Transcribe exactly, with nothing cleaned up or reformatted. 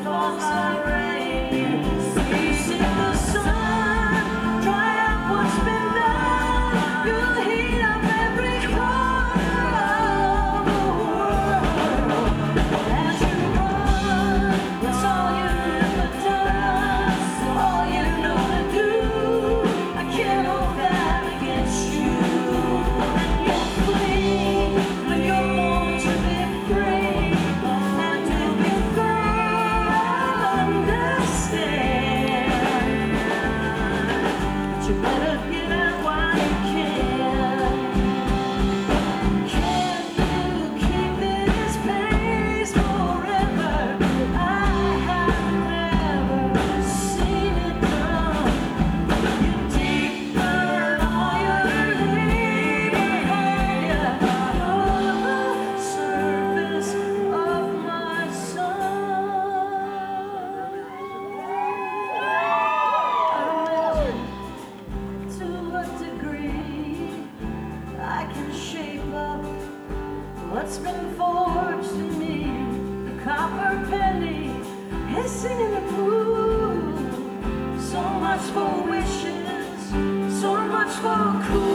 falls like rain. See the sun, dry up what's been done. You'll heat up every corner of the world. As you run, that's all you've ever done, all you know to do. I can't hold that against you. And you'll flee when you're born to be free. And to be free, I understand. But you better get out while you can. Can you keep this pace forever? I have never seen it done. You deeper, all you're leaving behind you on the surface of my soul. To what degree I can shape up what's been forged in me. The copper penny hissing in the pool. So much for wishes, so much for cool.